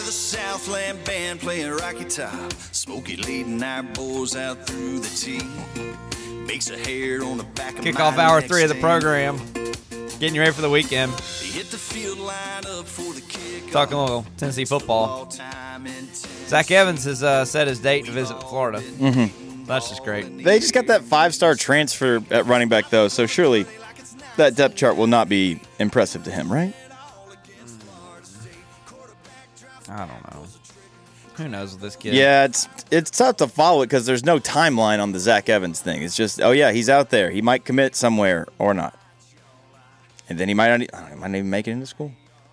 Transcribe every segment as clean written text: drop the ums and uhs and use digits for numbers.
the Southland band playing Rocky Top. Smokey leading our boys out through the tee. Makes a hair on the back of Kickoff my hour neck 3 of the stand. program. Getting you ready for the weekend. They hit the field line up for the kick. Talking a little Tennessee football. Zach Evans has set his date to visit Florida. Mm-hmm. That's just great. They just got that 5-star transfer at running back, though, so surely that depth chart will not be impressive to him, right? I don't know. Who knows with this kid? Yeah, it's tough to follow it because there's no timeline on the Zach Evans thing. It's just, oh, yeah, he's out there. He might commit somewhere or not. And then he might not even make it into school.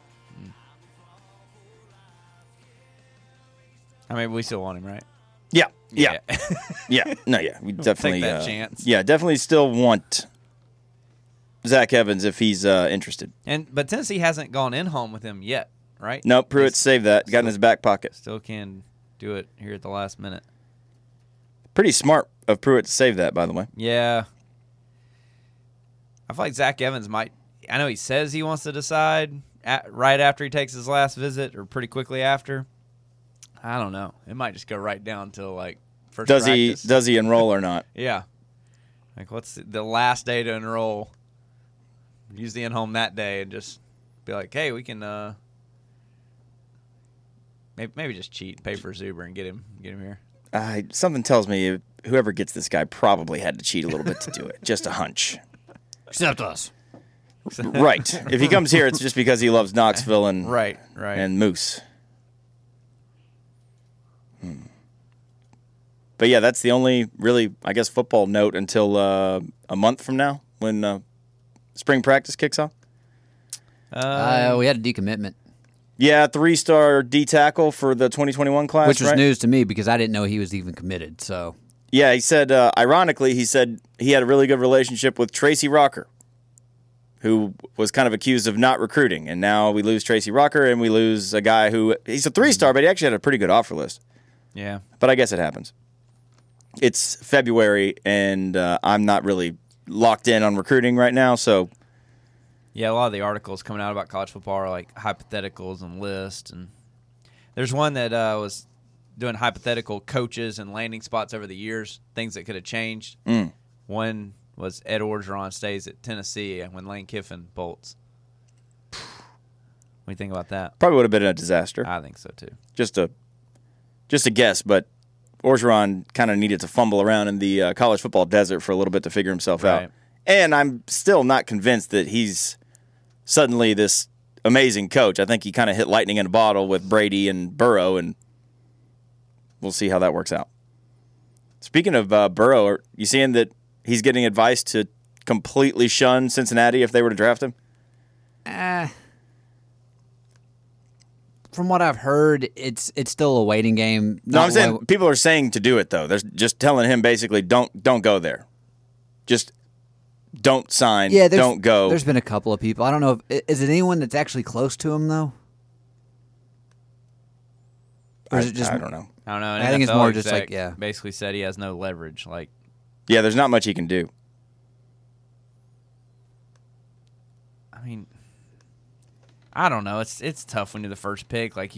I mean, we still want him, right? Yeah. Yeah. No, yeah. We definitely take that chance. Yeah, definitely still want Zach Evans if he's interested. But Tennessee hasn't gone in home with him yet, right? Nope, Pruitt saved that. Got in his back pocket. Still can do it here at the last minute. Pretty smart of Pruitt to save that, by the way. Yeah. I feel like Zach Evans might. I know he says he wants to decide right after he takes his last visit or pretty quickly after. I don't know. It might just go right down to like first practice. Does he enroll or not? Yeah. Like what's the last day to enroll? Use the in-home that day and just be like, hey, we can maybe just cheat, pay for Zuber and get him here. Something tells me whoever gets this guy probably had to cheat a little bit to do it. Just a hunch. Except us. Right. If he comes here, it's just because he loves Knoxville and right. and Moose. But yeah, that's the only really, I guess, football note until a month from now when spring practice kicks off. We had a decommitment. Yeah, 3-star D tackle for the 2021 class, which was right? news to me because I didn't know he was even committed. So yeah, he said, ironically, he said he had a really good relationship with Tracy Rocker, who was kind of accused of not recruiting. And now we lose Tracy Rocker and we lose a guy who, he's a 3-star, but he actually had a pretty good offer list. Yeah. But I guess it happens. It's February, and I'm not really locked in on recruiting right now, so. Yeah, a lot of the articles coming out about college football are like hypotheticals and lists. And there's one that was doing hypothetical coaches and landing spots over the years, things that could have changed. One was Ed Orgeron stays at Tennessee when Lane Kiffin bolts. What do you think about that? Probably would have been a disaster. I think so, too. Just a guess, but Orgeron kind of needed to fumble around in the college football desert for a little bit to figure himself out. And I'm still not convinced that he's suddenly this amazing coach. I think he kind of hit lightning in a bottle with Brady and Burrow, and we'll see how that works out. Speaking of Burrow, are you seeing that he's getting advice to completely shun Cincinnati if they were to draft him? From what I've heard, it's still a waiting game. No, I'm saying people are saying to do it, though. They're just telling him basically don't go there. Just don't sign, don't go. There's been a couple of people. I don't know. Is it anyone that's actually close to him, though? Or is it just, I don't know. I don't know. I think it's more just like, yeah. Basically said he has no leverage. Like, yeah, there's not much he can do. I mean, I don't know. It's tough when you're the first pick. Like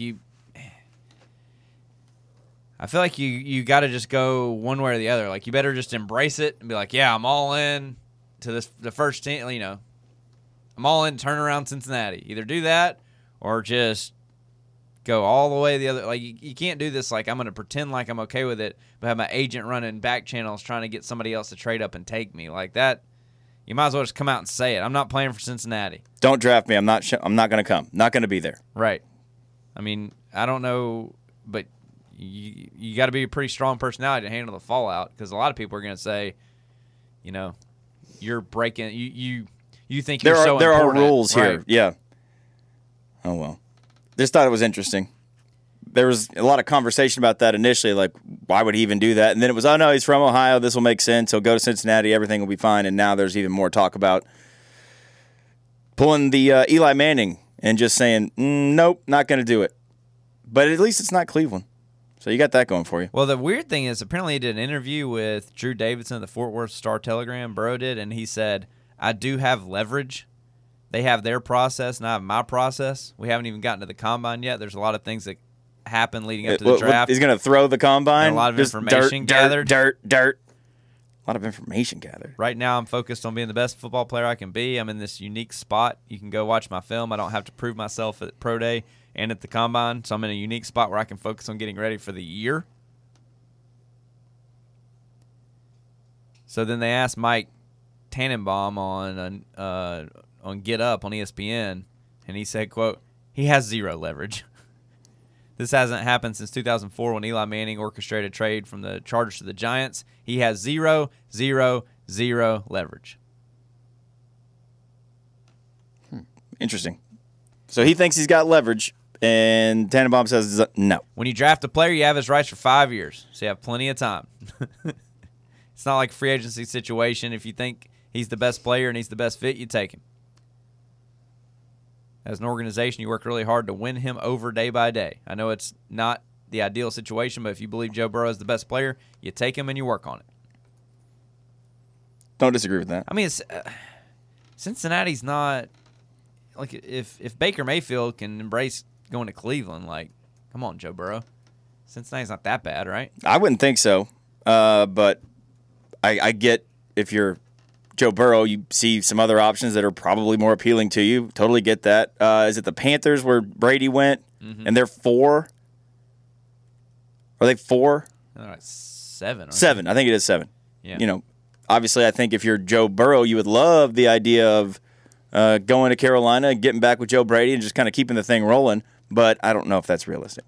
I feel like you got to just go one way or the other. Like you better just embrace it and be like, yeah, I'm all in to the first team. You know, I'm all in. Turn around Cincinnati. Either do that or just go all the way the other. Like you can't do this. Like I'm going to pretend like I'm okay with it, but have my agent running back channels trying to get somebody else to trade up and take me like that. You might as well just come out and say it. I'm not playing for Cincinnati. Don't draft me. I'm not going to come. Not going to be there. Right. I mean, I don't know, but you got to be a pretty strong personality to handle the fallout because a lot of people are going to say, you know, you're breaking. You think you're so important. There are rules here. Right. Yeah. Oh well. Just thought it was interesting. There was a lot of conversation about that initially, like, why would he even do that? And then it was, oh, no, he's from Ohio. This will make sense. He'll go to Cincinnati. Everything will be fine. And now there's even more talk about pulling the Eli Manning and just saying, nope, not going to do it. But at least it's not Cleveland. So you got that going for you. Well, the weird thing is apparently he did an interview with Drew Davidson of the Fort Worth Star-Telegram. Burrow did, and he said, I do have leverage. They have their process, and I have my process. We haven't even gotten to the combine yet. There's a lot of things that happened leading up to the draft. He's going to throw the combine. And a lot of Just information gathered. Dirt. A lot of information gathered. Right now, I'm focused on being the best football player I can be. I'm in this unique spot. You can go watch my film. I don't have to prove myself at Pro Day and at the Combine. So I'm in a unique spot where I can focus on getting ready for the year. So then they asked Mike Tannenbaum on Get Up on ESPN, and he said, quote, "He has zero leverage." This hasn't happened since 2004 when Eli Manning orchestrated a trade from the Chargers to the Giants. He has zero leverage. Interesting. So he thinks he's got leverage, and Tannenbaum says no. When you draft a player, you have his rights for 5 years, so you have plenty of time. It's not like a free agency situation. If you think he's the best player and he's the best fit, you take him. As an organization, you work really hard to win him over day by day. I know it's not the ideal situation, but if you believe Joe Burrow is the best player, you take him and you work on it. Don't disagree with that. I mean, Cincinnati's not like if Baker Mayfield can embrace going to Cleveland, like, come on, Joe Burrow. Cincinnati's not that bad, right? I wouldn't think so, but I get if you're Joe Burrow, you see some other options that are probably more appealing to you. Totally get that. Is it the Panthers where Brady went, and they're 4? Are they 4? All right, 7. 7. I think it is 7. Yeah. You know, obviously, I think if you're Joe Burrow, you would love the idea of going to Carolina and getting back with Joe Brady and just kind of keeping the thing rolling. But I don't know if that's realistic.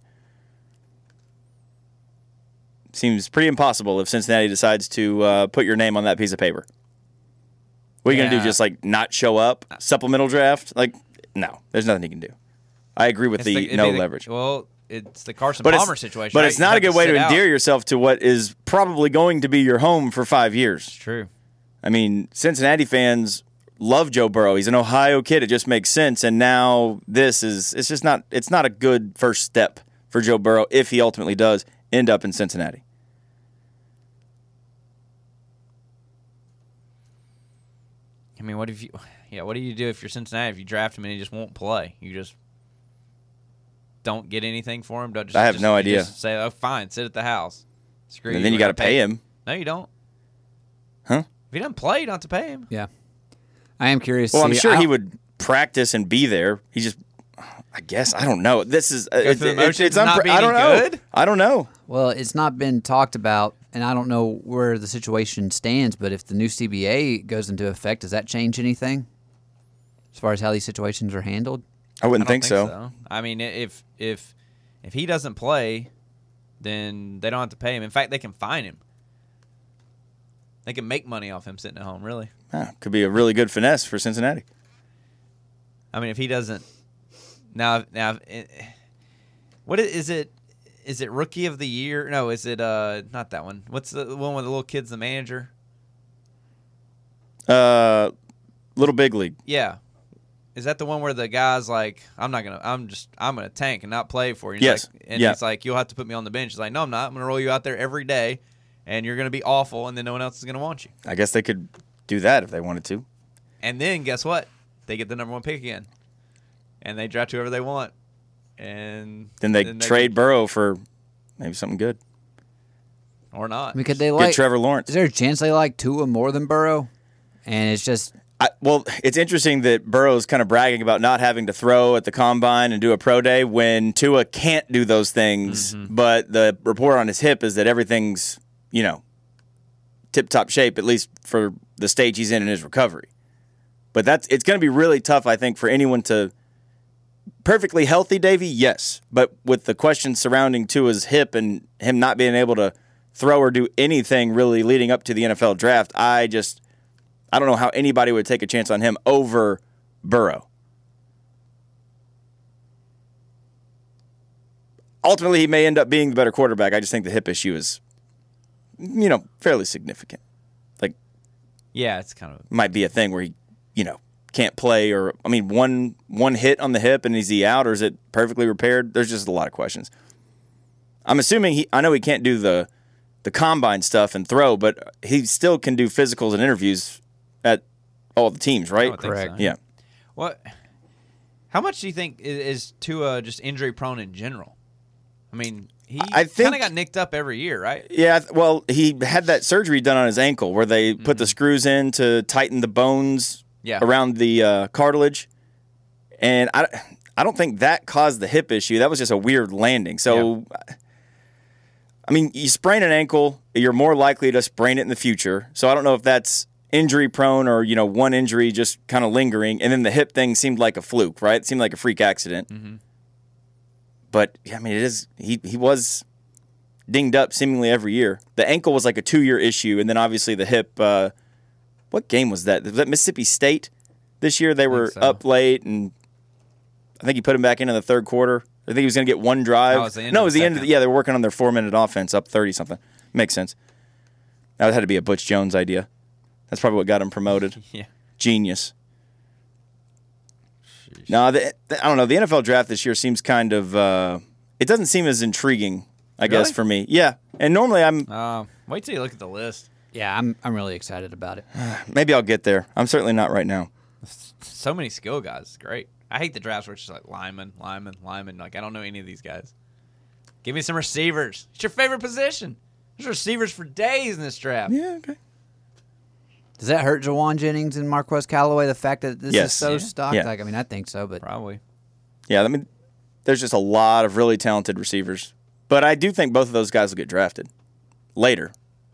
Seems pretty impossible if Cincinnati decides to put your name on that piece of paper. What are you going to do, just like not show up? Supplemental draft? Like, no, there's nothing you can do. I agree with no leverage. Well, it's the Carson Palmer situation. But right? it's not a good way to endear yourself to what is probably going to be your home for 5 years. It's true. I mean, Cincinnati fans love Joe Burrow. He's an Ohio kid. It just makes sense. And now it's not a good first step for Joe Burrow if he ultimately does end up in Cincinnati. I mean, what do you do if you're Cincinnati if you draft him and he just won't play? You just don't get anything for him? I have no idea. Just say, oh, fine, sit at the house. Screw and then you got to pay him. No, you don't. Huh? If he doesn't play, you don't have to pay him. Yeah. I am curious. Well, I'm sure he would practice and be there. He just, I guess, I don't know. This is it's I don't know. Good? I don't know. Well, it's not been talked about, and I don't know where the situation stands, but if the new CBA goes into effect, does that change anything as far as how these situations are handled? I wouldn't think so. I mean, if he doesn't play, then they don't have to pay him. In fact, they can fine him. They can make money off him sitting at home, really. Could be a really good finesse for Cincinnati. I mean, if he doesn't now, what is it? Is it Rookie of the Year? No, is it not that one? What's the one with the little kid's the manager? Little Big League. Yeah. Is that the one where the guy's like, I'm gonna tank and not play for you? Yes. He's like, you'll have to put me on the bench. He's like, no, I'm not. I'm gonna roll you out there every day, and you're gonna be awful, and then no one else is gonna want you. I guess they could do that if they wanted to. And then guess what? They get the number 1 pick again, and they draft whoever they want. And then they trade Burrow for maybe something good. Or not. I mean, could they get Trevor Lawrence? Is there a chance they like Tua more than Burrow? And it's just... Well, it's interesting that Burrow's kind of bragging about not having to throw at the Combine and do a pro day when Tua can't do those things, but the report on his hip is that everything's, tip-top shape, at least for the stage he's in his recovery. But it's going to be really tough, I think, for anyone to... Perfectly healthy, Davey, yes. But with the questions surrounding Tua's hip and him not being able to throw or do anything really leading up to the NFL draft, I don't know how anybody would take a chance on him over Burrow. Ultimately, he may end up being the better quarterback. I just think the hip issue is, fairly significant. Yeah, it's kind of... Might be a thing where he, can't play or, one hit on the hip and is he out or is it perfectly repaired? There's just a lot of questions. I'm assuming I know he can't do the combine stuff and throw, but he still can do physicals and interviews at all the teams, right? Correct. So. Yeah. How much do you think is Tua just injury prone in general? I mean, he I think- kind of got nicked up every year, right? Yeah, well, he had that surgery done on his ankle where they put the screws in to tighten the bones Yeah. around the cartilage. And I don't think that caused the hip issue. That was just a weird landing. So, I mean, you sprain an ankle, you're more likely to sprain it in the future. So I don't know if that's injury prone or, one injury just kind of lingering. And then the hip thing seemed like a fluke, right? It seemed like a freak accident. Mm-hmm. But, yeah, I mean, it is. He was dinged up seemingly every year. The ankle was like a 2-year issue. And then obviously the hip, what game was that? Was that Mississippi State this year? They were so. up late, and I think he put him back in the third quarter. I think he was going to get one drive. No, it was the end No, of it was the the end of second. yeah, they were working on their 4-minute offense, up 30-something. Makes sense. That had to be a Butch Jones idea. That's probably what got him promoted. Yeah. Genius. No, I don't know. The NFL draft this year seems kind of it doesn't seem as intriguing, I guess, Really? for me. Yeah. And normally Wait till you look at the list. Yeah, I'm really excited about it. maybe I'll get there. I'm certainly not right now. So many skill guys. It's great. I hate the drafts where it's just like lineman. Like, I don't know any of these guys. Give me some receivers. It's your favorite position. There's receivers for days in this draft. Yeah, okay. Does that hurt Jawan Jennings and Marquez Callaway, the fact that this Yes. is so Yeah. stocked? Yeah. Like, I mean, I think so, but Probably. Yeah, I mean, there's just a lot of really talented receivers. But I do think both of those guys will get drafted later.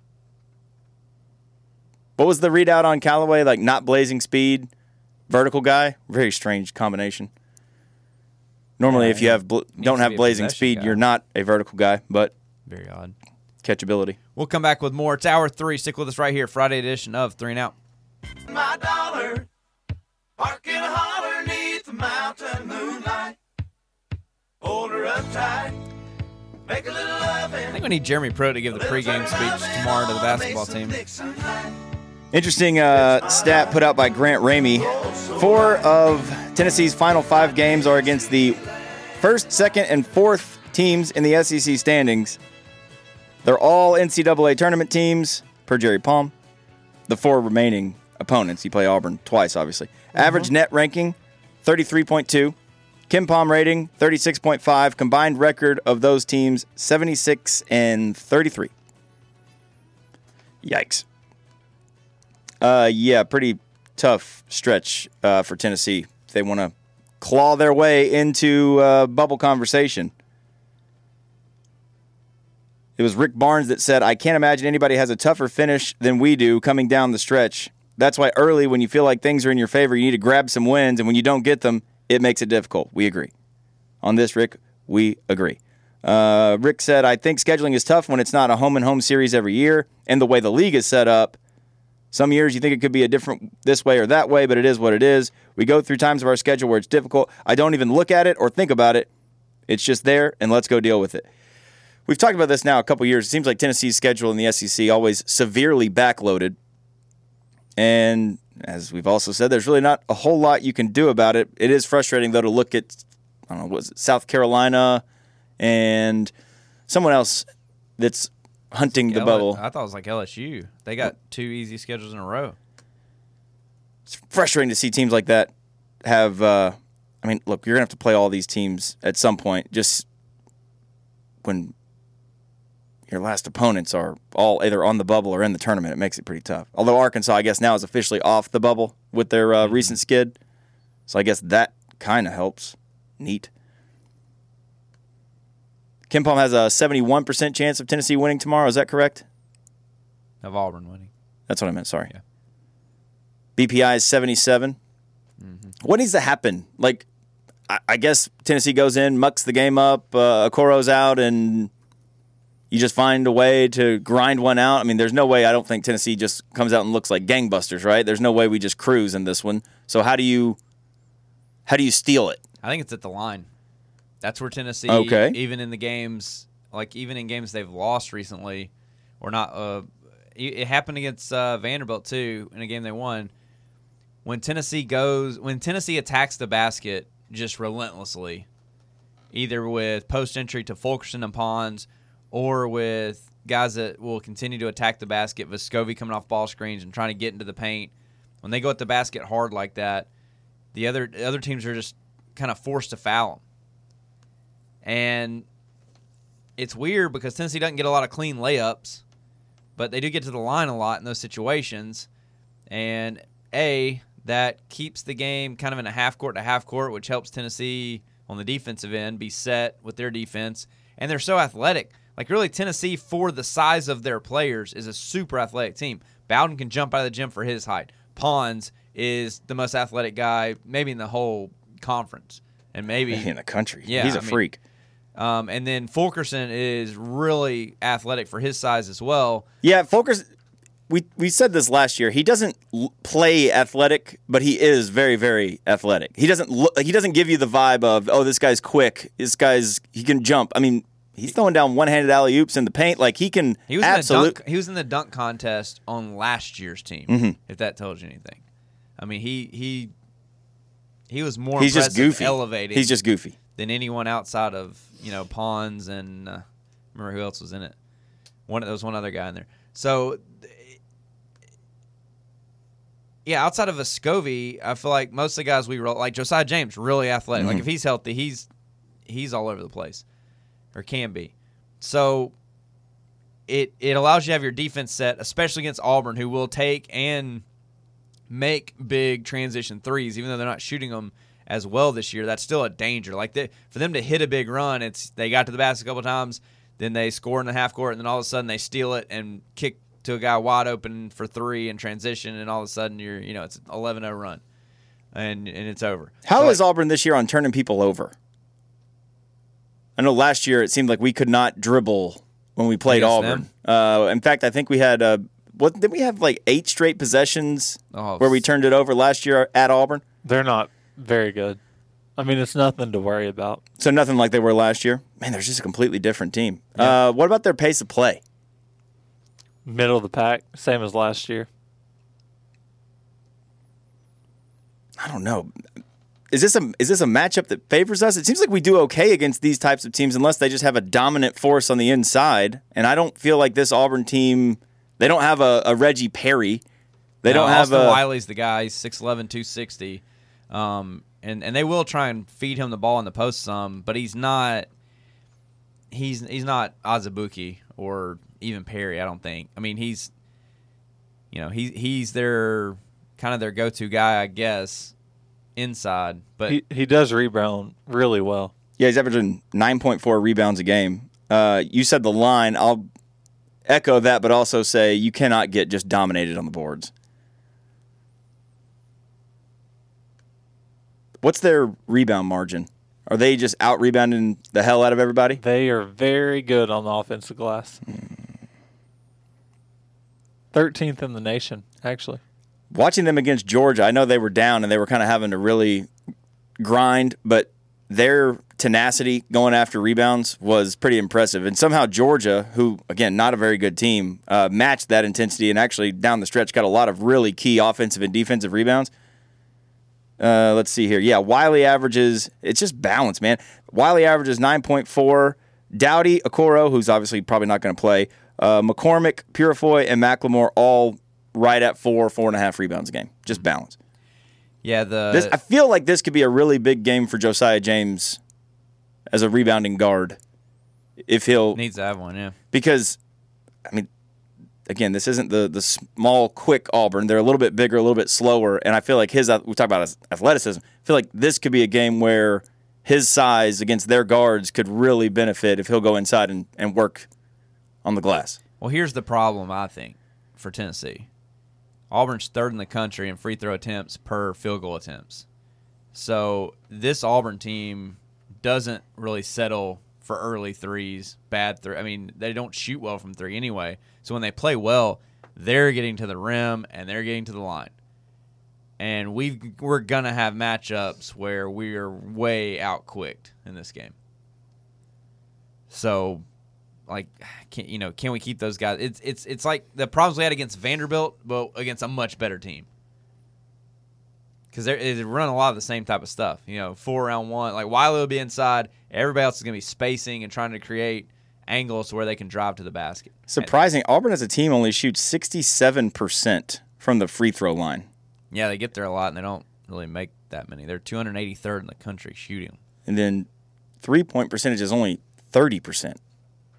What was the readout on Callaway? Like not blazing speed, vertical guy? Very strange combination. Normally, Yeah, if you have don't to have be a blazing possession speed, guy. you're not a vertical guy, but Very odd. catchability. We'll come back with more. It's hour 3. Stick with us right here. Friday edition of 3 and Out. My dollar, park in a holler 'neath the mountain moonlight. Hold her up tight, make a little love I think we need Jeremy Pruitt to give the pregame speech tomorrow to the basketball team. Interesting stat put out by Grant Ramey. 4 of Tennessee's final 5 games are against the first, second, and fourth teams in the SEC standings. They're all NCAA tournament teams, per Jerry Palm. The 4 remaining opponents, you play Auburn twice, obviously. Average net ranking, 33.2. Kim Palm rating, 36.5. Combined record of those teams, 76 and 33. Yikes. Yeah, pretty tough stretch for Tennessee if they want to claw their way into bubble conversation. It was Rick Barnes that said, I can't imagine anybody has a tougher finish than we do coming down the stretch. That's why early, when you feel like things are in your favor, you need to grab some wins, and when you don't get them, it makes it difficult. We agree. On this, Rick, we agree. Rick said, I think scheduling is tough when it's not a home-and-home series every year, and the way the league is set up. Some years you think it could be a different this way or that way, but it is what it is. We go through times of our schedule where it's difficult. I don't even look at it or think about it. It's just there, and let's go deal with it. We've talked about this now a couple years. It seems like Tennessee's schedule in the SEC always severely backloaded. And as we've also said, there's really not a whole lot you can do about it. It is frustrating, though, to look at, I don't know, what was it, South Carolina and someone else that's hunting the bubble. I thought it was like LSU. They got 2 easy schedules in a row. It's frustrating to see teams like that have, I mean, look, you're going to have to play all these teams at some point, just when your last opponents are all either on the bubble or in the tournament. It makes it pretty tough. Although Arkansas, I guess, now is officially off the bubble with their recent skid. So I guess that kind of helps. Neat. Kim Palm has a 71% chance of Tennessee winning tomorrow. Is that correct? Of Auburn winning. That's what I meant. Sorry. Yeah. BPI is 77. What needs to happen? Like, I guess Tennessee goes in, mucks the game up, Okoro's out, and you just find a way to grind one out. I mean, there's no way I don't think Tennessee just comes out and looks like gangbusters, right? There's no way we just cruise in this one. So how do you steal it? I think it's at the line. That's where Tennessee, Okay. even in the games, like even in games they've lost recently, or not. It happened against Vanderbilt too in a game they won. When Tennessee attacks the basket just relentlessly, either with post entry to Fulkerson and Pons, or with guys that will continue to attack the basket, Vescovi coming off ball screens and trying to get into the paint. When they go at the basket hard like that, the other teams are just kind of forced to foul them. And it's weird because Tennessee doesn't get a lot of clean layups, but they do get to the line a lot in those situations. And that keeps the game kind of in a half court to half court, which helps Tennessee on the defensive end be set with their defense. And they're so athletic. Like, really, Tennessee, for the size of their players, is a super athletic team. Bowden can jump out of the gym for his height. Pons is the most athletic guy maybe in the whole conference. And maybe in the country. Yeah, He's a freak. And then Fulkerson is really athletic for his size as well. Yeah, Fulkerson, we said this last year. He doesn't play athletic, but he is very, very athletic. He doesn't give you the vibe of, oh, this guy's quick. He can jump. I mean, he's throwing down one-handed alley-oops in the paint. Like, he can he was in the dunk contest on last year's team, if that tells you anything. I mean, he was more He's impressive, just goofy. elevated. He's just goofy. Than anyone outside of, Pons and remember who else was in it. There was one other guy in there. So, yeah, outside of Vescovi, I feel like most of the guys we roll, like Josiah James, really athletic. Like, if he's healthy, he's all over the place, or can be. So it allows you to have your defense set, especially against Auburn, who will take and make big transition threes, even though they're not shooting them as well this year. That's still a danger. Like, for them to hit a big run, they got to the basket a couple times, then they score in the half court, and then all of a sudden they steal it and kick to a guy wide open for three and transition, and all of a sudden it's an 11-0 run, and it's over. How is Auburn this year on turning people over? I know last year it seemed like we could not dribble when we played Auburn. In fact, I think we had what did we have, like 8 straight possessions where we turned it over last year at Auburn? They're not very good. I mean, it's nothing to worry about. So nothing like they were last year? Man, they're just a completely different team. Yeah. What about their pace of play? Middle of the pack, same as last year. I don't know. Is this a matchup that favors us? It seems like we do okay against these types of teams unless they just have a dominant force on the inside. And I don't feel like this Auburn team, they don't have a Reggie Perry. They don't have Austin Wiley's the guy. He's 6'11", 260. And they will try and feed him the ball in the post some, but he's not Azubuike or even Perry, I don't think. I mean, he's their kind of their go-to guy, I guess, inside. But he does rebound really well. Yeah, he's averaging 9.4 rebounds a game. You said the line. I'll echo that, but also say you cannot get just dominated on the boards. What's their rebound margin? Are they just out-rebounding the hell out of everybody? They are very good on the offensive glass. 13th in the nation, actually. Watching them against Georgia, I know they were down and they were kind of having to really grind, but their tenacity going after rebounds was pretty impressive. And somehow Georgia, who, again, not a very good team, matched that intensity and actually down the stretch got a lot of really key offensive and defensive rebounds. Let's see here. Yeah, Wiley averages, it's just balance, man. Wiley averages 9.4. Doughty, Okoro, who's obviously probably not going to play, McCormick, Purifoy, and McLemore all right at 4.5 rebounds a game. Just balance. Yeah, I feel like this could be a really big game for Josiah James as a rebounding guard. If he'll needs to have one, yeah. Because, I mean, again, this isn't the small, quick Auburn. They're a little bit bigger, a little bit slower, and I feel like we talk about his athleticism. I feel like this could be a game where his size against their guards could really benefit if he'll go inside and work on the glass. Well, here's the problem, I think, for Tennessee. Auburn's third in the country in free throw attempts per field goal attempts. So this Auburn team doesn't really settle for early threes, bad three. I mean, they don't shoot well from three anyway. So when they play well, they're getting to the rim and they're getting to the line. And we're going to have matchups where we are way out-quicked in this game. So, like, can we keep those guys? It's like the problems we had against Vanderbilt, but against a much better team. Because they run a lot of the same type of stuff. 4-around-1. Like, Wiley will be inside. Everybody else is going to be spacing and trying to create angles where they can drive to the basket. Surprising. Auburn as a team only shoots 67% from the free throw line. Yeah, they get there a lot, and they don't really make that many. They're 283rd in the country shooting. And then three-point percentage is only 30%.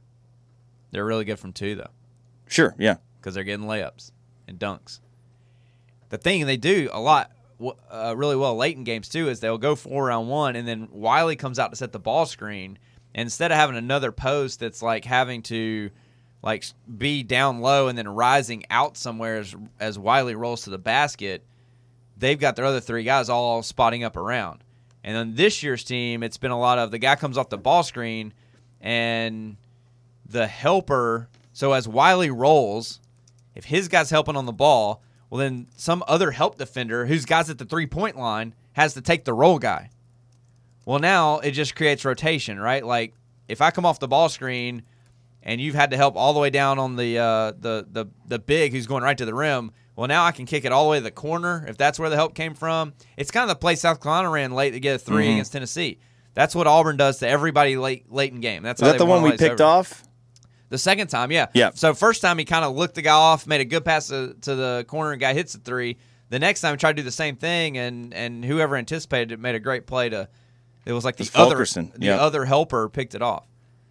They're really good from 2, though, Sure, yeah. because they're getting layups and dunks. The thing they do a lot really well late in games, too, is they'll go 4-on-1, and then Wiley comes out to set the ball screen. And instead of having another post that's like having to be down low and then rising out somewhere as Wiley rolls to the basket, they've got their other 3 guys all spotting up around. And on this year's team, it's been a lot of the guy comes off the ball screen and the helper. So as Wiley rolls, if his guy's helping on the ball, well, then some other help defender whose guy's at the 3-point line has to take the roll guy. Well, now it just creates rotation, right? Like if I come off the ball screen and you've had to help all the way down on the big who's going right to the rim, well, now I can kick it all the way to the corner if that's where the help came from. It's kind of the play South Carolina ran late to get a 3 against Tennessee. That's what Auburn does to everybody late in game. That's Is that the one we picked off? The second time, yeah. Yeah. So first time he kind of looked the guy off, made a good pass to the corner, and guy hits the 3. The next time he tried to do the same thing, and whoever anticipated it made a great play to. It was like the other helper picked it off.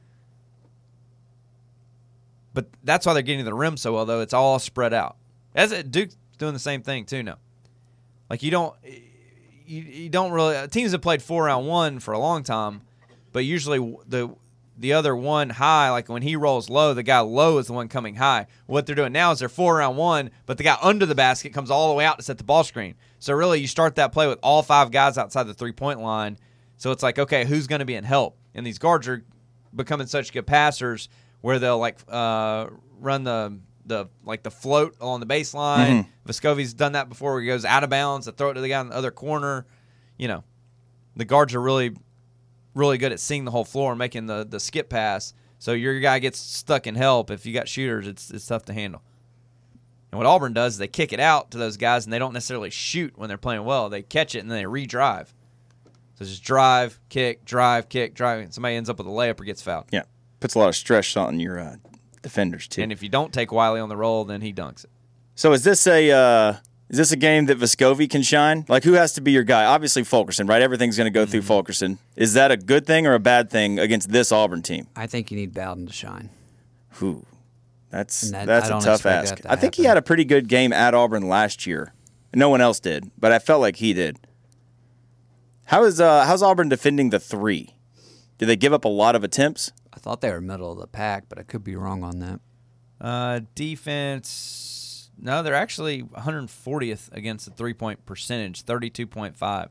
But that's why they're getting to the rim so well, though. It's all spread out. Duke's doing the same thing too now. Like you don't really teams have played 4-on-1 for a long time, but usually the other one high, like when he rolls low, the guy low is the one coming high. What they're doing now is they're 4-on-1, but the guy under the basket comes all the way out to set the ball screen. So really, you start that play with all 5 guys outside the 3-point line. So it's like, okay, who's going to be in help? And these guards are becoming such good passers where they'll run the float along the baseline. Vescovi's done that before where he goes out of bounds to throw it to the guy in the other corner. You know, the guards are really, really good at seeing the whole floor and making the skip pass. So your guy gets stuck in help. If you got shooters, it's tough to handle. And what Auburn does is they kick it out to those guys, and they don't necessarily shoot when they're playing well. They catch it, and then they re-drive. So it's just drive, kick, and somebody ends up with a layup or gets fouled. Yeah. Puts a lot of stress on your defenders, too. And if you don't take Wiley on the roll, then he dunks it. So is this a game that Vescovi can shine? Like, who has to be your guy? Obviously, Fulkerson, right? Everything's going to go through Fulkerson. Is that a good thing or a bad thing against this Auburn team? I think you need Bowden to shine. Who? That's I a don't tough expect ask. that to I think he happen. had a pretty good game at Auburn last year. No one else did, but I felt like he did. How's Auburn defending the 3? Do they give up a lot of attempts? I thought they were middle of the pack, but I could be wrong on that. Defense, no, they're actually 140th against the 3-point percentage, 32.5.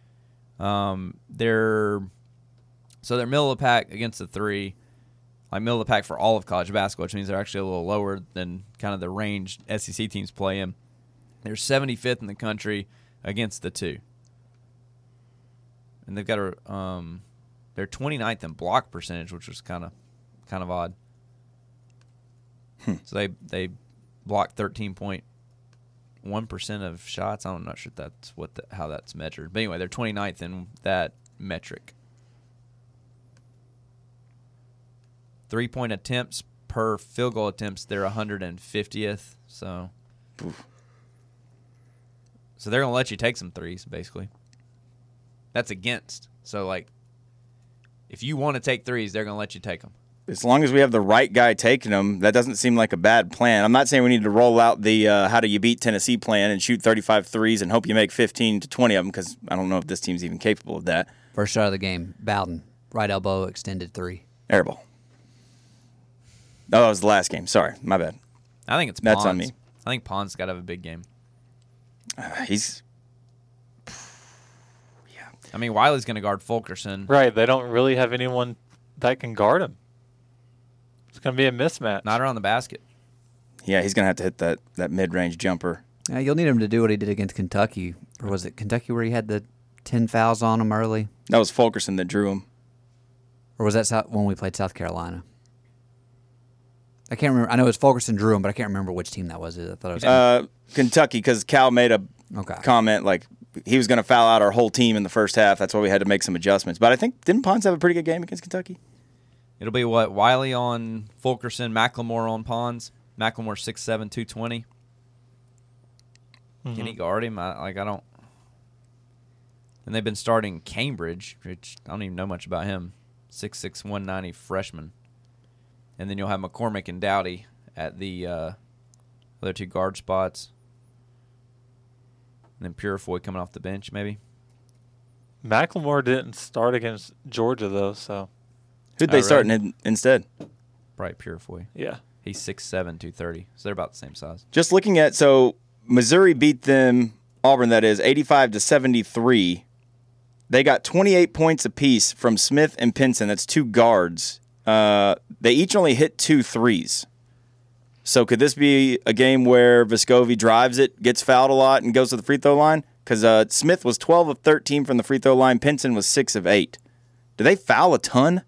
They're middle of the pack against the 3, like middle of the pack for all of college basketball, which means they're actually a little lower than kind of the range SEC teams play in. They're 75th in the country against the 2. And they've got they're 29th in block percentage, which was kind of odd. So they block 13.1% of shots. I'm not sure if that's how that's measured. But anyway, they're 29th in that metric. 3-point attempts per field goal attempts, they're 150th. So they're going to let you take some threes, basically. That's against. So, like, if you want to take threes, they're going to let you take them. As long as we have the right guy taking them, that doesn't seem like a bad plan. I'm not saying we need to roll out the how do you beat Tennessee plan and shoot 35 threes and hope you make 15 to 20 of them, because I don't know if this team's even capable of that. First shot of the game, Bowden, right elbow, extended 3. Air ball. Oh, that was the last game. Sorry, my bad. I think it's Pons. That's on me. I think Pons got to have a big game. I mean, Wiley's going to guard Fulkerson. Right. They don't really have anyone that can guard him. It's going to be a mismatch. Not around the basket. Yeah, he's going to have to hit that mid-range jumper. Yeah, you'll need him to do what he did against Kentucky. Or was it Kentucky where he had the 10 fouls on him early? That was Fulkerson that drew him. Or was that when we played South Carolina? I can't remember. I know it was Fulkerson drew him, but I can't remember which team that was. I thought it was Kentucky, because Cal made a comment like he was going to foul out our whole team in the first half. That's why we had to make some adjustments. But I think, didn't Pons have a pretty good game against Kentucky? It'll be what? Wiley on Fulkerson, McLemore on Pons. McLemore 6'7", 220. Can he guard him? I don't. And they've been starting Cambridge, which I don't even know much about him. 6'6", 190 freshman. and then you'll have McCormick and Dowdy at the other two guard spots. And then Purifoy coming off the bench, maybe. McLemore didn't start against Georgia, though, so. Who'd they start really? instead? Right, Purifoy. Yeah. He's 6'7", 230. So they're about the same size. Just looking at, so Missouri beat them, Auburn that is, 85-73. They got 28 points apiece from Smith and Pinson. That's two guards. They each only hit 2 threes. So could this be a game where Vescovi drives it, gets fouled a lot, and goes to the free throw line? Because Smith was 12 of 13 from the free throw line. Pinson was 6 of 8. Do they foul a ton?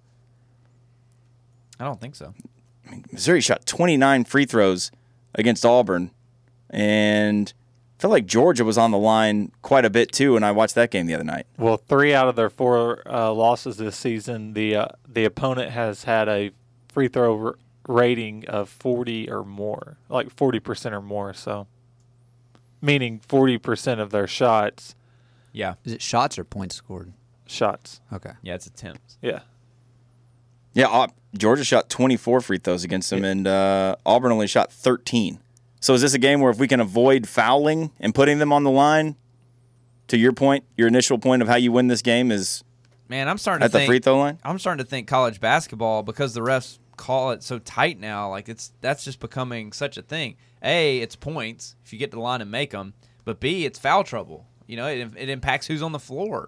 I don't think so. I mean, Missouri shot 29 free throws against Auburn, and I felt like Georgia was on the line quite a bit too when I watched that game the other night. Well, 3 out of their 4 losses this season, the opponent has had a free throw rating of 40 or more, like 40% or more. So, meaning 40% of their shots. Yeah. Is it shots or points scored? Shots. Okay. Yeah, it's attempts. Yeah. Yeah, Georgia shot 24 free throws against them, and Auburn only shot 13. So is this a game where if we can avoid fouling and putting them on the line, to your point, your initial point of how you win this game is Man, I'm starting to at the think, free throw line? I'm starting to think college basketball, because the refs call it so tight now, like that's just becoming such a thing. A, it's points if you get to the line and make them, but B, it's foul trouble. You know, it impacts who's on the floor.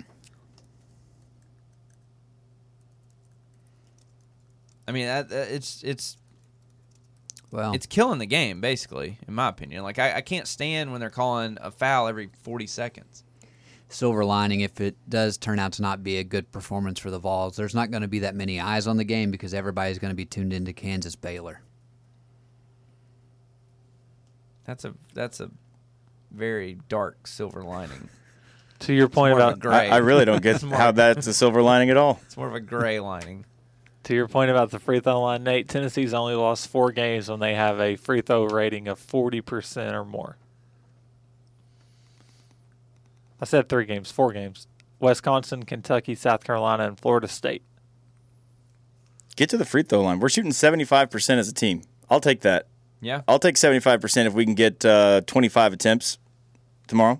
I mean, it's killing the game, basically, in my opinion. Like, I can't stand when they're calling a foul every 40 seconds. Silver lining, if it does turn out to not be a good performance for the Vols, there's not going to be that many eyes on the game because everybody's going to be tuned into Kansas Baylor. That's a very dark silver lining. To your point more of a about gray. I really don't get how that's a silver lining at all. It's more of a gray lining. To your point about the free throw line, Nate, Tennessee's only lost 4 games when they have a free throw rating of 40% or more. I said 3 games, 4 games. Wisconsin, Kentucky, South Carolina, and Florida State. Get to the free throw line. We're shooting 75% as a team. I'll take that. Yeah. I'll take 75% if we can get 25 attempts tomorrow.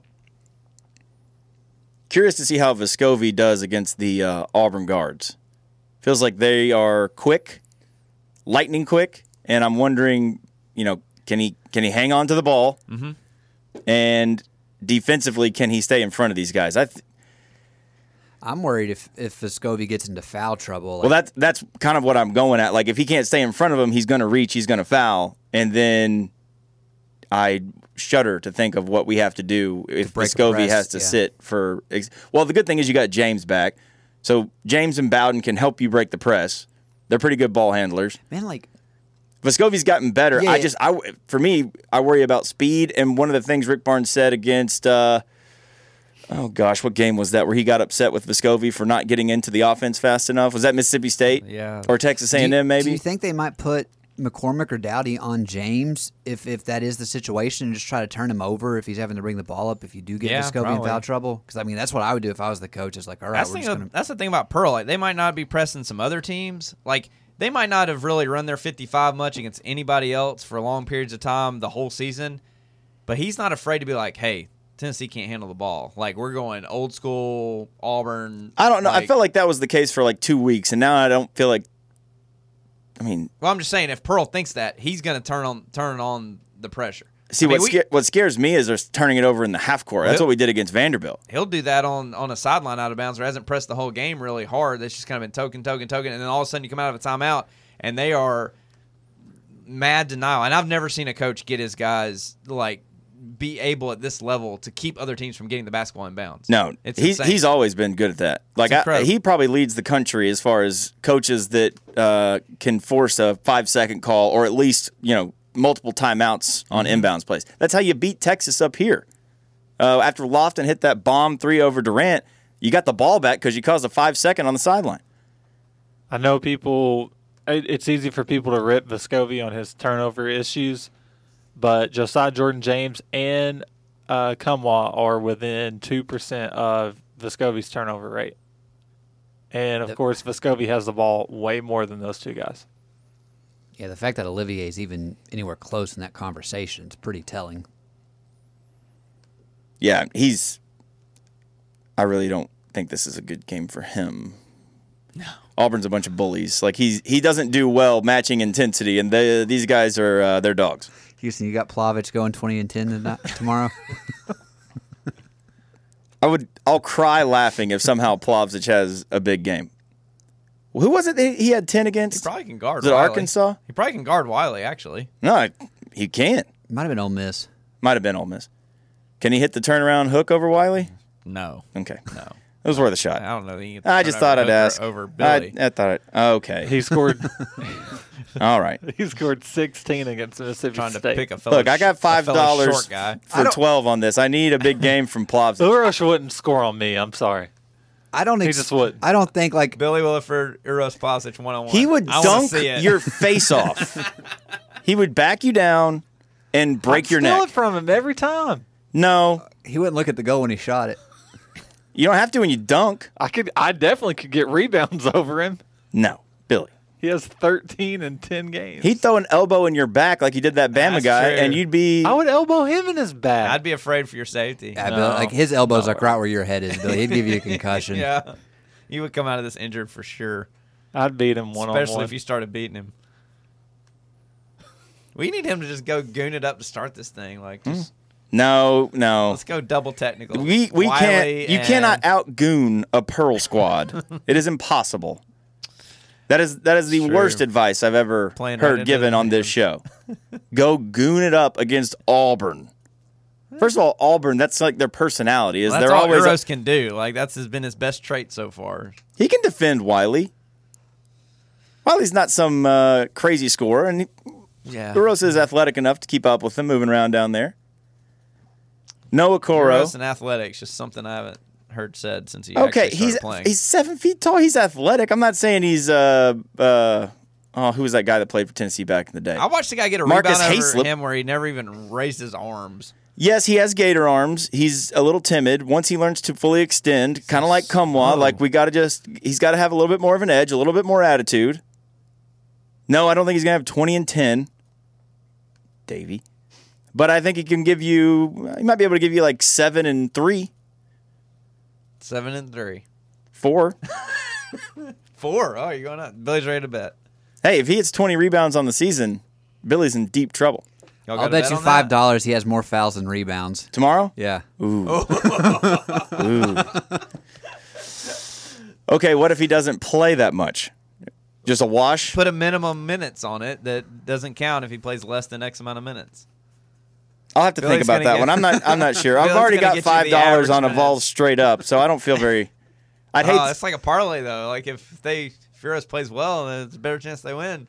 Curious to see how Vescovi does against the Auburn guards. Feels like they are quick, lightning quick, and I'm wondering, can he hang on to the ball? Mm-hmm. And defensively, can he stay in front of these guys? I'm worried if Vescovi gets into foul trouble. Well, that's kind of what I'm going at. Like, if he can't stay in front of him, he's going to reach, he's going to foul, and then I shudder to think of what we have to do if Vescovi has to sit for. Well, the good thing is you got James back. So James and Bowden can help you break the press. They're pretty good ball handlers. Man, like Vescovi's gotten better. Yeah. For me, I worry about speed. And one of the things Rick Barnes said against, what game was that where he got upset with Vescovi for not getting into the offense fast enough? Was that Mississippi State? Yeah. Or Texas A&M maybe? Do you think they might put McCormick or Dowdy on James if that is the situation, and just try to turn him over if he's having to bring the ball up if you do get Vescovi in foul trouble? Because, I mean, that's what I would do if I was the coach. It's like, all right, that's the thing about Pearl. Like, they might not be pressing some other teams. Like, they might not have really run their 55 much against anybody else for long periods of time the whole season, but he's not afraid to be like, hey, Tennessee can't handle the ball. Like, we're going old school Auburn. I don't know. I felt like that was the case for like 2 weeks, and now I don't feel like. Well, I'm just saying, if Pearl thinks that, he's going to turn on the pressure. See, what scares me is they're turning it over in the half court. That's what we did against Vanderbilt. He'll do that on a sideline out of bounds, or hasn't pressed the whole game really hard. That's just kind of been token, and then all of a sudden you come out of a timeout, and they are mad denial. And I've never seen a coach get his guys, like, be able at this level to keep other teams from getting the basketball in bounds. No, he's always been good at that. Like, he probably leads the country as far as coaches that can force a 5-second call, or at least, multiple timeouts on inbounds plays. That's how you beat Texas up here. After Lofton hit that bomb 3 over Durant, you got the ball back because you caused a 5-second on the sideline. I know it's easy for people to rip Vescovi on his turnover issues, but Josiah Jordan-James and Kumwa are within 2% of Vescovi's turnover rate. And, of course, Vescovi has the ball way more than those two guys. Yeah, the fact that Olivier's even anywhere close in that conversation is pretty telling. Yeah, I really don't think this is a good game for him. No. Auburn's a bunch of bullies. Like he doesn't do well matching intensity, and these guys are they're dogs. Houston, you got Plavich going 20-10 tomorrow. I'll cry laughing if somehow Plavsic has a big game. Who was it he had 10 against? He probably can guard. Was it Wiley. Arkansas? He probably can guard Wiley. Actually, No, he can't. Might have been Ole Miss. Might have been Ole Miss. Can he hit the turnaround hook over Wiley? no, Okay, no. it was worth a shot. I don't know. He can I just turn thought over I'd Hooker ask. over Billy. I thought. Okay, He scored. all right. He scored 16 against Mississippi trying to State. pick a fellow. Look, I got a fellow $5 short guy. for 12 on this. I need a big game from Plavsic. Urush wouldn't score on me. I'm sorry. I don't. He just wouldn't. I don't think like Billy Williford, Uros Plavsic, 1-on-1. He would I wanna dunk see it. your face off. He would back you down and break I'd your steal neck. it from him every time. No, he wouldn't look at the goal when he shot it. you don't have to when you dunk. I definitely could get rebounds over him. No, Billy. He has 13 in 10 games. He'd throw an elbow in your back like he did that Bama That's guy, true. and you'd be. I would elbow him in his back. I'd be afraid for your safety. Yeah, No. Bill, like his elbow's No. like right where your head is, Billy. He'd give you a concussion. Yeah, you would come out of this injured for sure. I'd beat him one on Especially one. if you started beating him. We need him to just go goon it up to start this thing. Like, just No. let's go double technical. We Wiley can't. You and- cannot outgoon a Pearl squad. It is impossible. That is the True. worst advice I've ever Playing right heard into given the on this show. Go goon it up against Auburn. First of all, Auburn, that's like their personality. Is Well, that's they're all always Uros can do. Like been his best trait so far. he can defend Wiley. Wiley's not some crazy scorer, and Yeah. Uros is athletic enough to keep up with him moving around down there. Noah Coro. Uros and athletics, just something I haven't heard said since he Okay, actually started playing. he's 7 feet tall. He's athletic. I'm not saying he's who was that guy that played for Tennessee back in the day? I watched the guy get a Marcus rebound Hayslip. over him where he never even raised his arms. Yes, he has gator arms. He's a little timid. Once he learns to fully extend, kind of like Kumwa, like he's got to have a little bit more of an edge, a little bit more attitude. No, I don't think he's going to have 20 and 10, Davey. But I think he might be able to give you like 7 and 3, 7 and 3. 4. 4. Oh, you're going up. Billy's ready to bet. Hey, if he hits 20 rebounds on the season, Billy's in deep trouble. Y'all I'll got a bet you on that? $5 he has more fouls than rebounds. Tomorrow? Yeah. Ooh. Okay, what if he doesn't play that much? Just a wash? Put a minimum minutes on it that doesn't count if he plays less than X amount of minutes. I'll have to think Billy's about gonna that get- one. I'm not sure. I've Billy's already gonna got get you the average $5 on minutes. Evolve straight up, so I don't feel very. I'd hate. It's like a parlay though. Like if Uros plays well, then it's a better chance they win.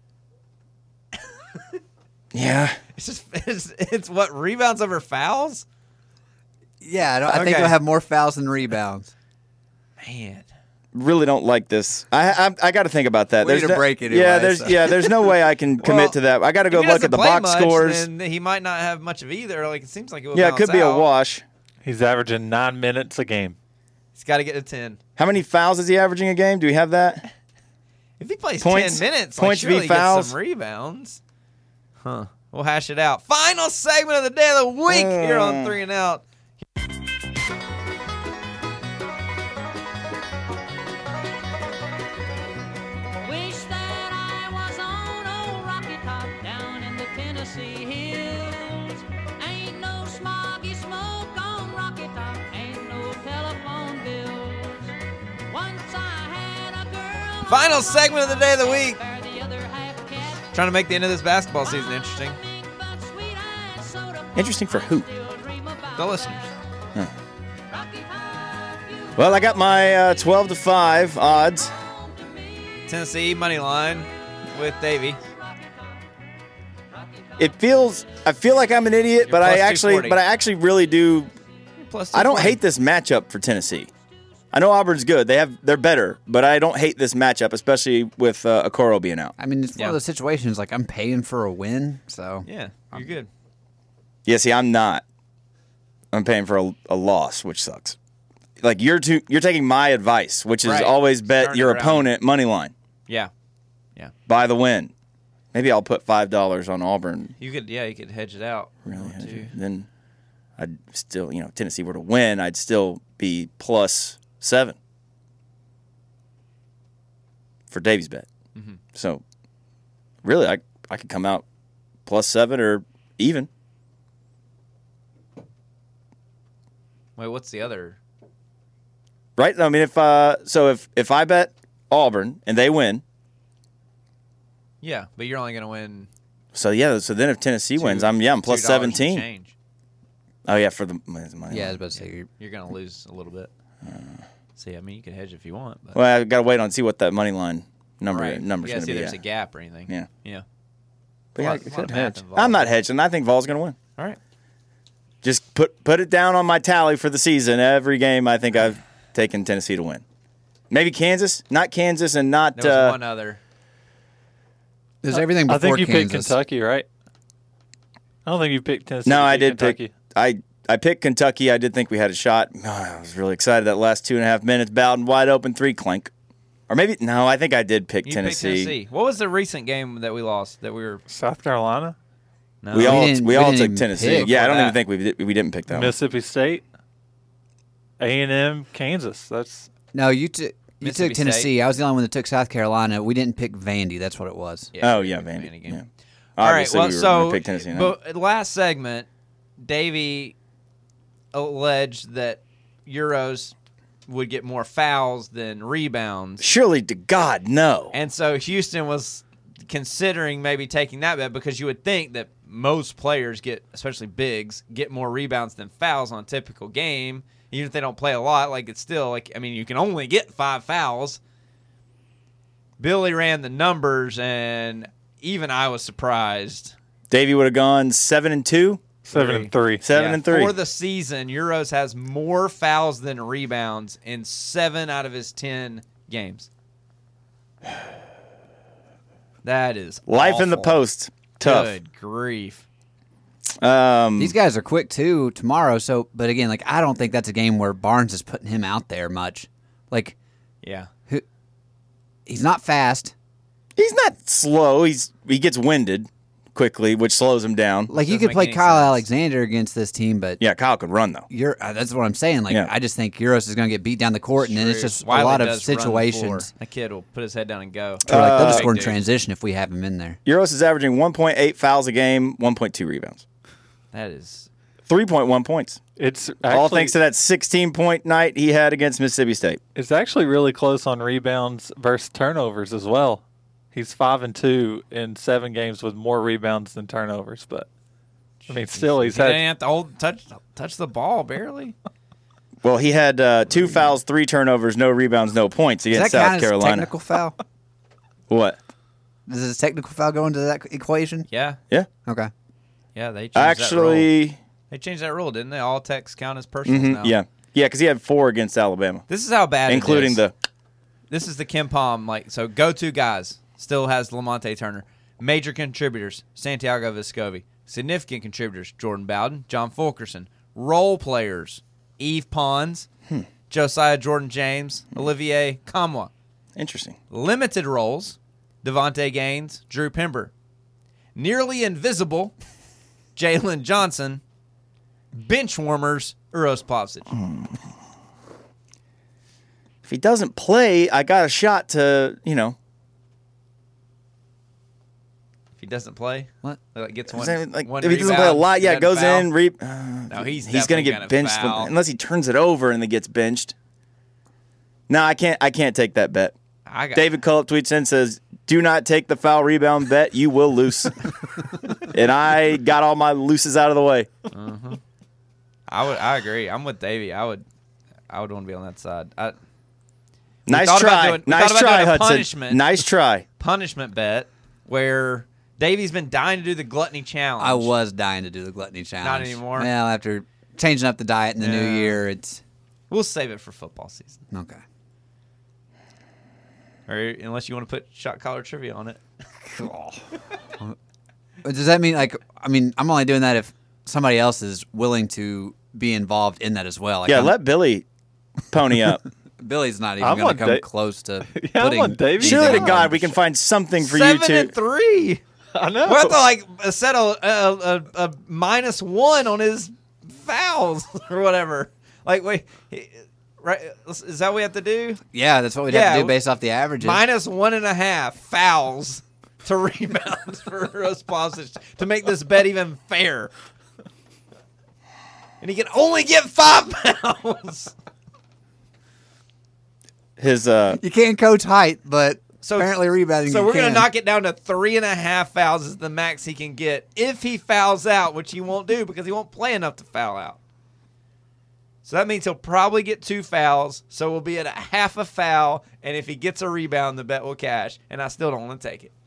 Yeah. It's just it's what, rebounds over fouls? Yeah, I think Okay. he'll have more fouls than rebounds. Man. Really don't like this. I got to think about that. We need a break anyway, Yeah, so. there's no way I can commit Well, to that. I got to If go he look doesn't at the play box much, scores. then he might not have much of either. Like it seems like it will. Yeah, it could be a balance out. wash. He's averaging 9 minutes a game. He's got to get to 10. How many fouls is he averaging a game? Do we have that? If he plays Points- 10 minutes, points like, surely v he gets fouls? some rebounds. Huh. We'll hash it out. Final segment of the day of the week here on 3 and Out. Wish that I was on old Rocky Top down in the Tennessee hills. Ain't no smoggy smoke on Rocky Top, ain't no telephone bills. Once I had a girl. Final segment of the day of the week. where the other half kept Trying to make the end of this basketball season interesting. nothing but sweet-eyed soda Interesting for who? still dream about The listeners. Rocky Top, you Well, I got my 12 to 5 odds. Tennessee money line with Davey. I feel like I'm an idiot, You're but plus I 240. actually really do. Plus I don't 240. hate this matchup for Tennessee. I know Auburn's good; they're better, but I don't hate this matchup, especially with Okoro being out. I mean, it's one Yeah. of those situations like I'm paying for a win, so Yeah, you're good. Yeah, see, I'm not. I'm paying for a loss, which sucks. Like you're taking my advice, which is Right. always bet Turn your it around. opponent money line Yeah. by the win. Maybe I'll put $5 on Auburn. You could hedge it out. Really, Or two. then I'd still, if Tennessee were to win, I'd still be +7 for Davy's bet. Mm-hmm. So, really, I could come out +7 or even. Wait, what's the other? Right? I mean, if I bet Auburn and they win, Yeah, but you're only going to win. so then if Tennessee wins, I'm $2 plus and 17. change. Oh yeah, for the money. Yeah, I was about to say. You're going to lose a little bit. See, I mean, you can hedge if you want, but Well, I got to wait on and see what that money line number's right. going You gotta to see be. if there's Yeah. a gap or anything. Yeah. Yeah. But A yeah, lot- I a lot could of math hedge. involved. I'm not hedging. I think Vol's going to win. All right. Just put it down on my tally for the season. Every game, I think I've taken Tennessee to win. Maybe Kansas, not Kansas, and not. There was one other. There's everything I before think you picked Kansas. Kentucky, right? I don't think you picked Tennessee. No, You I picked did Kentucky. pick. I picked Kentucky. I did think we had a shot. Oh, I was really excited that last 2.5 minutes. Bowden wide open 3 clink. Or maybe no. I think I did pick You Tennessee. picked Tennessee. What was the recent game that we lost? That we were. South Carolina, No. We all didn't took even Tennessee. pick Yeah, I for don't even that. think we didn't pick that one. Mississippi State, A&M, Kansas. That's No, you took Mississippi Tennessee. State. I was the only one that took South Carolina. We didn't pick Vandy. That's what it was. Oh we yeah, picked Vandy. game. Yeah. All right. Obviously, Well, we were so gonna pick Tennessee. No. but last segment, Davey alleged that Euros would get more fouls than rebounds, Surely to God, no. and so Houston was considering maybe taking that bet because you would think that most players get, especially bigs, get more rebounds than fouls on a typical game. Even if they don't play a lot, like it's still like, I mean, you can only get 5 fouls. Billy ran the numbers, and even I was surprised. Davey would have gone 7-2, 7-3. 7-3. For the season, Euros has more fouls than rebounds in 7 out of his 10 games. That is Life in the awful. post, tough. Good grief. These guys are quick too tomorrow. So, but again, like I don't think that's a game where Barnes is putting him out there much. Like Yeah. he's not fast. He's not slow. He gets winded quickly, which slows him down. Like you Doesn't could play make any Kyle sense. Alexander against this team, but Yeah, Kyle could run though. that's what I'm saying. Like Yeah. I just think Euros is going to get beat down the court, and then it's just Wiley a lot of does run the floor. situations. That kid will put his head down and go. Where, like, they'll just Big score in dude. transition if we have him in there. Euros is averaging 1.8 fouls a game, 1.2 rebounds, That is 3.1 points. It's All actually, thanks to that 16-point night he had against Mississippi State. it's actually really close on rebounds versus turnovers as well. He's 5-2 in 7 games with more rebounds than turnovers, but I mean, still he's he didn't had have to touch the ball barely. Well, he had 2 fouls, 3 turnovers, no rebounds, no points Does against that count South as a Carolina. technical foul? What? Does a technical foul go into that equation? Yeah. Yeah. Okay. Yeah, they changed that rule. Actually, They changed that rule, didn't they? All techs count as personals now. yeah. Yeah, because he had 4 against Alabama, This is how bad including it is. the This is the Kim Palm, like, so go-to guys. Still has Lamonte Turner. Major contributors, Santiago Vescovi. Significant contributors, Jordan Bowden, John Fulkerson. Role players, Eve Pons, Josiah Jordan James, Olivier Kamwa. interesting. Limited roles, Devontae Gaines, Drew Pember. Nearly invisible, Jalen Johnson. Bench warmers, Uros Plavsic. If he doesn't play, I got a shot to, If he doesn't play, What? like gets one. like one if he doesn't play a rebound, lot, yeah, doesn't goes foul. in. No, he's going to definitely get gonna benched foul. unless he turns it over and then gets benched. No, I can't take that bet. I got, David Culp tweets in, says, "Do not take the foul rebound bet. You will lose." And I got all my looses out of the way. I agree. I'm with Davey. I would want to be on that side. Nice thought about try. doing- we Nice thought about try, doing a Hudson. punishment. Nice try. Punishment bet where Davey's been dying to do the gluttony challenge. I was dying to do the gluttony challenge. anymore? Well, after changing up the diet in the new Yeah. year, it's We'll save it for football season, okay. or unless you want to put shot collar trivia on it. Does that mean I'm only doing that if somebody else is willing to be involved in that as well? Like Yeah, let Billy pony up. Billy's not even I'm going on to come Da- close to Yeah, I'm putting. on Davey's Surely to side. God, we can find something for you 7 to. and 3. I know. We'll have to like set a -1 on his fouls or whatever. Like, wait, right? Is that what we have to do? Yeah, that's what we'd have to do based off the averages. -1.5 fouls to rebounds for us Pulisic to make this bet even fair. And he can only get 5 fouls. You can't coach height, but apparently rebounding. So you we're going can. to knock it down to 3.5 fouls is the max he can get if he fouls out, which he won't do because he won't play enough to foul out. So that means he'll probably get 2 fouls. So we'll be at a half a foul, and if he gets a rebound, the bet will cash. And I still don't want to take it.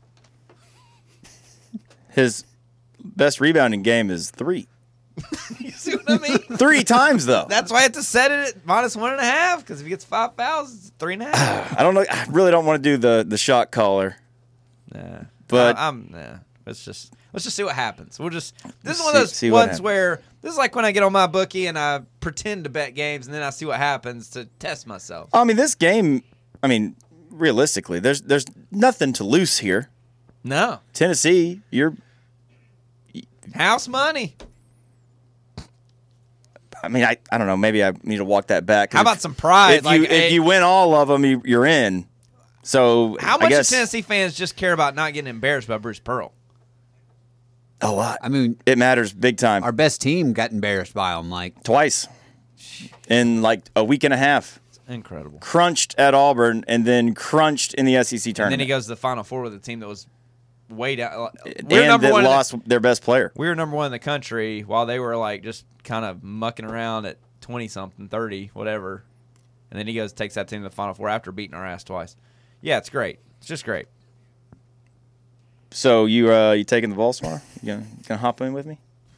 His best rebounding game is 3. You see what I mean? 3 times though. That's why I have to set it at -1.5 because if he gets 5 fouls, it's 3.5. I don't know. I really don't want to do the shot caller. Nah, But- nah. Let's just see what happens. This Let's is one of those see what ones happens. where this is like when I get on my bookie and I pretend to bet games and then I see what happens to test myself. I mean, this game. I mean, realistically, there's nothing to lose here. No, Tennessee, you're. house money. I mean, I don't know. Maybe I need to walk that back. 'Cause How about some pride? If you win all of them, you're in. So how I much guess do Tennessee fans just care about not getting embarrassed by Bruce Pearl? a lot. I mean, It matters big time. our best team got embarrassed by them. Like, Twice in like a week and a half. Incredible. Crunched at Auburn and then crunched in the SEC And tournament. then he goes to the Final Four with a team that was way down. and We're number that one. lost their best player. We were number 1 in the country while they were like just kind of mucking around at 20-something, 30, whatever. And then he goes takes that team to the Final Four after beating our ass twice. Yeah, it's great. It's just great. So you taking the Vols tomorrow? You gonna hop in with me?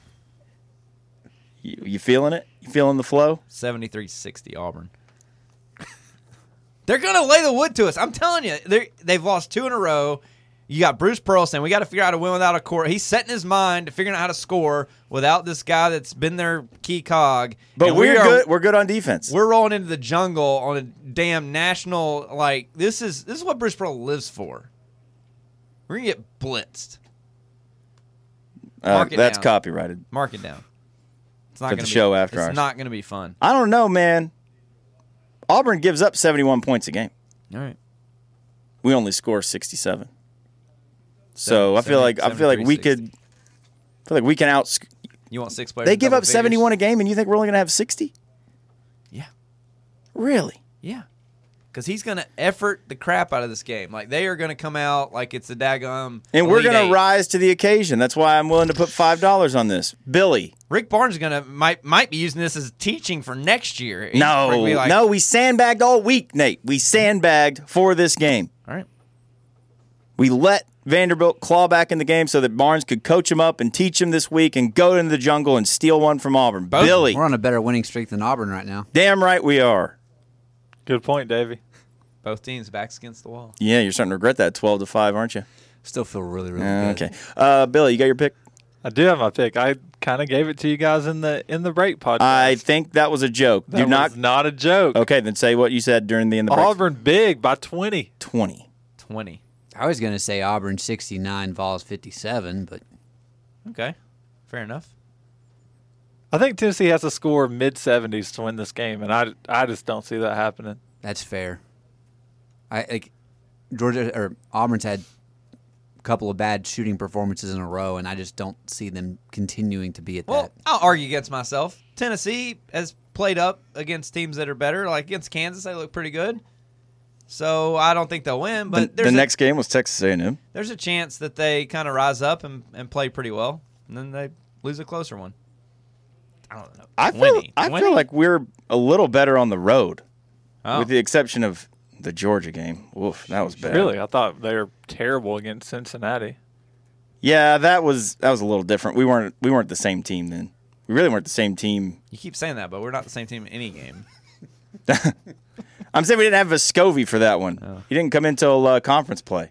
You feeling it? You feeling the flow? 73-60 Auburn. They're going to lay the wood to us. I'm telling you. They've lost 2 in a row. You got Bruce Pearl saying, we got to figure out how to win without a core. He's setting his mind to figuring out how to score without this guy that's been their key cog. But And we're good. We're good on defense. We're rolling into the jungle on a damn national, like, this is what Bruce Pearl lives for. We're going to get blitzed. Mark it That's down. copyrighted. Mark it down. It's not For going the to show after It's ours. not going to be fun. I don't know, man. Auburn gives up 71 points a game. All right. We only score 67. So I feel like we could. I feel like we can out. You want 6 players? They in give double up figures? 71 a game, and you think we're only gonna have 60? Yeah. Really? Yeah. Because he's going to effort the crap out of this game. Like, they are going to come out like it's a daggum. And we're Elite gonna Eight. rise to the occasion. That's why I'm willing to put $5 on this. Billy. Rick Barnes is might be using this as teaching for next year. He's No, gonna be like, no, we sandbagged all week, Nate. We sandbagged for this game. All right. We let Vanderbilt claw back in the game so that Barnes could coach him up and teach him this week and go into the jungle and steal one from Auburn. Both- Billy, we're on a better winning streak than Auburn right now. damn right we are. Good point, Davey. Both teams backs against the wall. Yeah, you're starting to regret that 12-5, aren't you? Still feel really, really good. Okay. Billy, you got your pick? I do have my pick. I kind of gave it to you guys in the break podcast. I think that was a joke. that was not a joke. Okay, then say what you said during the break. Auburn big by 20. 20. 20. I was going to say Auburn 69, Vols 57, but Okay. Fair enough. I think Tennessee has to score mid-70s to win this game, and I just don't see that happening. that's fair. Georgia or Auburn's had a couple of bad shooting performances in a row, and I just don't see them continuing to be at Well, that. I'll argue against myself. Tennessee has played up against teams that are better. Like against Kansas, they look pretty good. So I don't think they'll win, but the next game was Texas A&M. there's a chance that they kind of rise up and play pretty well, and then they lose a closer one. I don't know. I 20. feel like we're a little better on the road, Oh. with the exception of the Georgia game. Oof, that was bad. Really, I thought they were terrible against Cincinnati. Yeah, that was a little different. We weren't the same team then. We really weren't the same team. You keep saying that, but we're not the same team in any game. I'm saying we didn't have Vescovi for that one. Oh. He didn't come until conference play.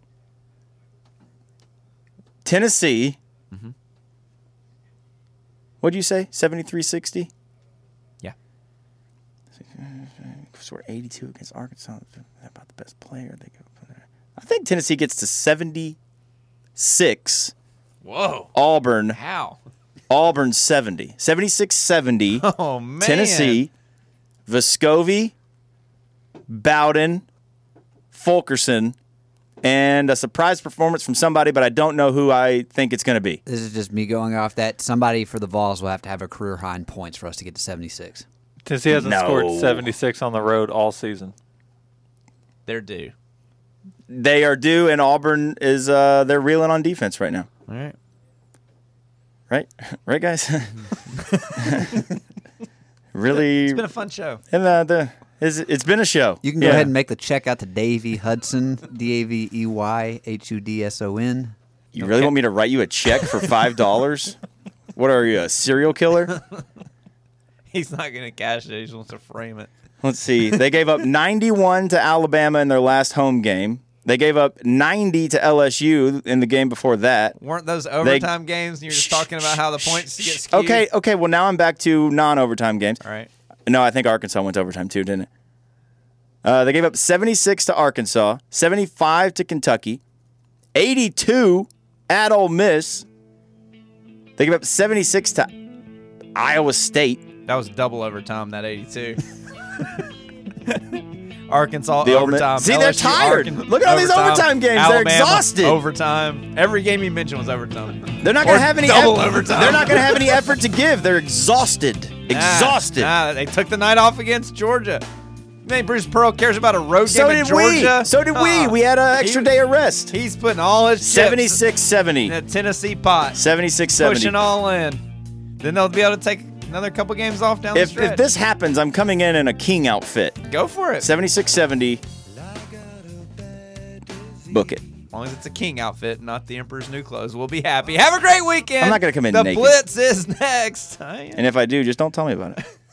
Tennessee. Mm-hmm. What'd you say? 73-60? Yeah. So we're 82 against Arkansas. They're about the best player. I think Tennessee gets to 76 Whoa. Auburn. How? Auburn 70. 76-70. Oh, man. Tennessee. Vescovi. Bowden. Fulkerson. And a surprise performance from somebody, but I don't know who I think it's going to be. This is just me going off that. Somebody for the Vols will have to have a career high in points for us to get to 76. Tennessee hasn't No. scored 76 on the road all season. They're due. They are due, and Auburn is they're reeling on defense right now. All right. Right? Right, guys? Really? It's been a fun show. And it's been a show. You can go ahead and make the check out to Davey Hudson, DAVEY HUDSON. You really want me to write you a check for $5? What are you, a serial killer? He's not going to cash it. He just wants to frame it. Let's see. They gave up 91 to Alabama in their last home game. They gave up 90 to LSU in the game before that. Weren't those overtime games? And you were just talking about how the points get skewed. Okay. Well, now I'm back to non-overtime games. All right. No, I think Arkansas went to overtime too, didn't it? They gave up 76 to Arkansas, 75 to Kentucky, 82 at Ole Miss. They gave up 76 to Iowa State. That was double overtime, that 82. Arkansas The Ole Miss- overtime. See, they're LSU, tired. Look at all these overtime games. They're Alabama, exhausted. Overtime. Every game you mentioned was overtime. They're not going Or to have any double overtime. They're not going to have any effort to give. They're exhausted. Exhausted. They took the night off against Georgia. You think Bruce Pearl cares about a road So game in did Georgia? we. So did we. We had an extra day of rest. He's putting all his chips 76-70. in a Tennessee pot. 76-70. Pushing all in. Then they'll be able to take another couple games off down the If stretch. this happens, I'm coming in a king outfit. Go for it. 76-70. Book it. As long as it's a king outfit, not the Emperor's New Clothes, we'll be happy. Have a great weekend. I'm not gonna come in the naked. Blitz is next. And if I do, just don't tell me about it.